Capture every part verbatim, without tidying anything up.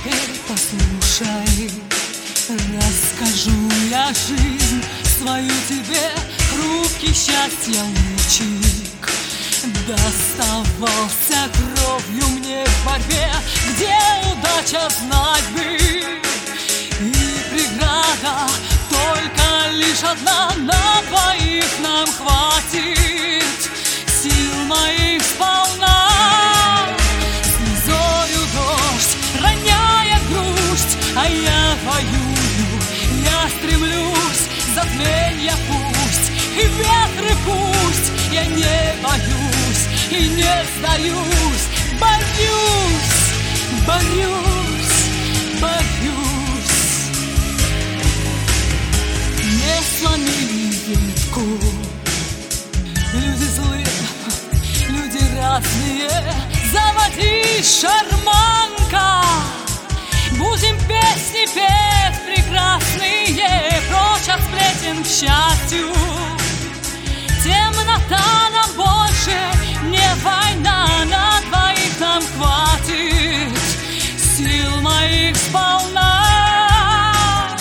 теперь послушай, расскажу я жизнь свою тебе, хрупкий счастья лучик. Доставался кровью мне в борьбе, где удача знать бы. И преграда только лишь одна, на двоих нам хватит сил моих сполна. Слезою дождь, роняя грусть, а я воюю, я стремлюсь, затменья пусть и ветры пусть, я не боюсь и не сдаюсь, борюсь, борюсь, борюсь. Не сломили ветку, люди злые, люди разные. Заводи, шарманка, будем песни петь прекрасные, прочь от сплетен к счастью. Темнота нам больше не война, на двоих нам хватит сил моих сполна.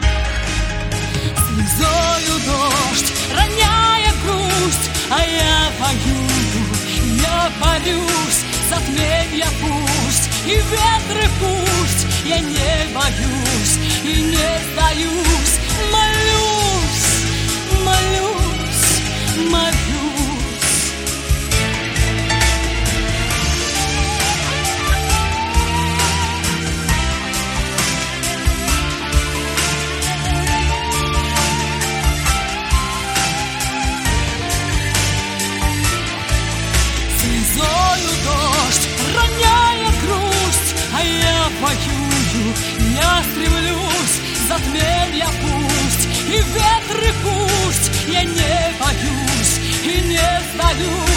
Слезою дождь, роняя грусть, а я воюю, я борюсь, затменья пусть и ветры пусть, я не боюсь и не сдаюсь, молюсь, молюсь, молюсь. Слезою дождь, роняя грусть, а я воюю, я стремлюсь, затменья пусть и ветры пусть, я не боюсь и не сдаюсь.